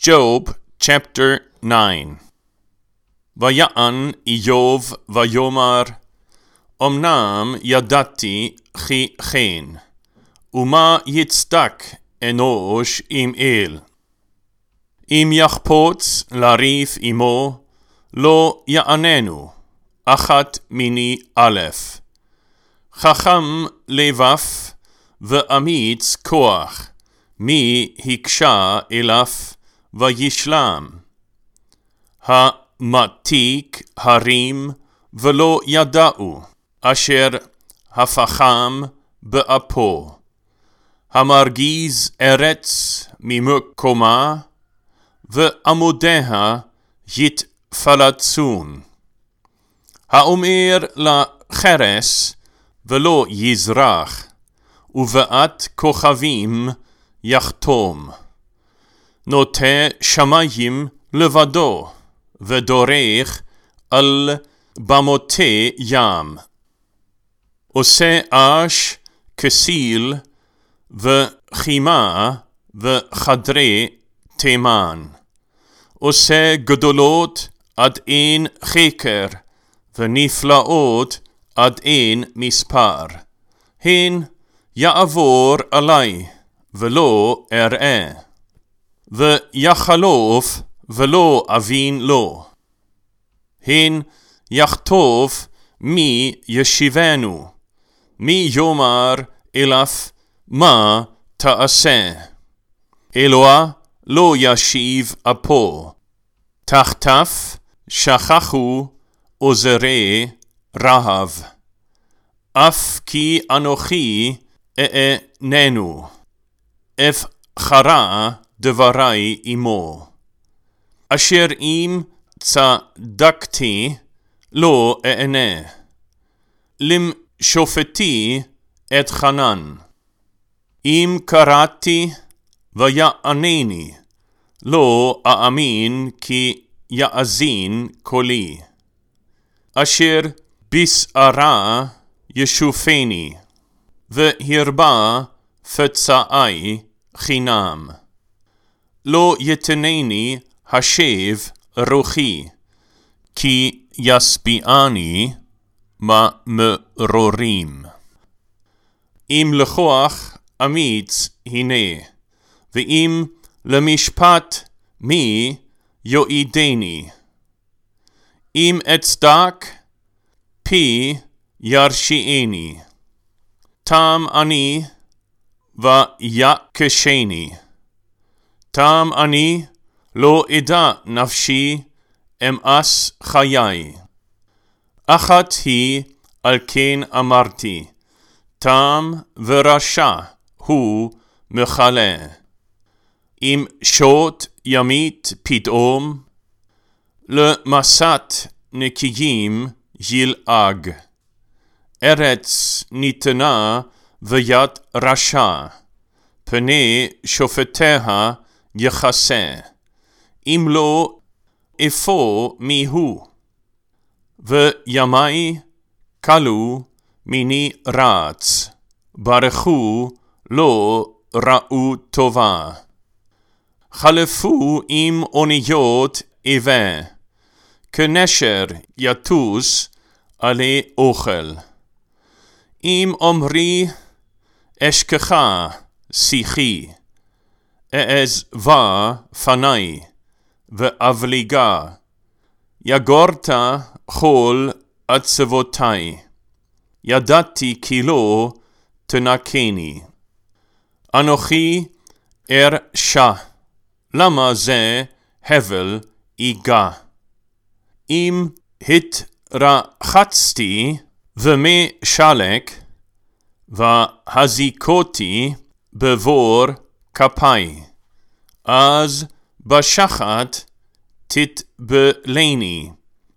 Job chapter 9. ויען איוב ויאמר, אמנם ידעתי כי כן, ומה יצדק אנוש עם אל? אם יחפוץ לריב עמו, לא יעננו, אחת מיני א'. חכם לבב ואמיץ כוח, מי הקשה אליו וישלם. המתיק הרים ולא ידעו, אשר הפחם באפו. המרגיז ארץ ממקומה, ועמודיה יתפלצון. האומר לחרס ולא יזרח, ובעת כוכבים יחתום. נוטה שמיים לבדו, ודורך על במותי ים. עושה אש כסיל וחימה וחדרי תימן. עושה גדולות עד אין חקר, ונפלאות עד אין מספר. הן יעבור עלי ולא אראה, ויחלוף ולא אבין לו. הן יכתוב מי ישיבנו, מי יאמר אליו מה תעשה. אלוה לא ישיב אפו, תחתיו שכחו עוזרי רהב. אף כי אנוכי אעננו, אבחרה דברי עמו. אשר אם צדקתי לא אענה, למשופטי אתחנן. אם קראתי ויענני, לא אאמין כי יאזין קולי. אשר בשערה ישופני, והרבה פצעי חינם. לא יתנני השב רוחי, כי ישביעני ממרורים. אם לכוח אמיץ הנה, ואם למשפט מי יועידני. אם אצדק פי ירשיעני, תם אני ויקשני. תם אני לא אדע נפשי אמאס חיי. אחת היא על כן אמרתי, תם ורשע הוא מחלה. אם שוט ימית פתאום, למסת נקיים ילעג. ארץ ניתנה ויד רשע, פני שופטיה יחסה. אם לא אפוא מיהו, וימי קלו מיני רץ, ברכו לא ראו טובה. חלפו עם אוניות איבה, כנשר יטוס עלי אוכל. אם אומרי אשכחה שיחי, אעזבה פני ואבליגה. יגורת כל עצבותי, ידעתי כי לא תנקני. אנוכי ארשע, למה זה הבל איגע? אם התרחצתי ומי שלק, והזיקותי בבור כפי, אז בשחת תתבלני,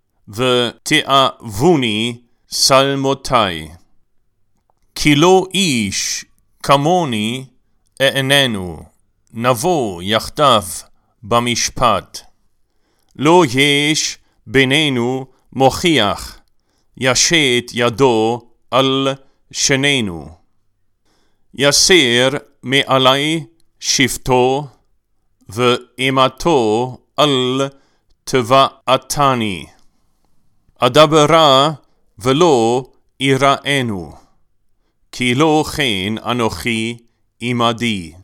ותאבוני שלמותי. כי לא איש כמוני אעננו, נבוא יחדיו במשפט. לא יש בינינו מוכיח, ישת ידו על שנינו. יסיר מעלי שבטו, ואימתו אל תבעתני. אדברה ולא יראנו, כי לא כן אנוכי עמדי.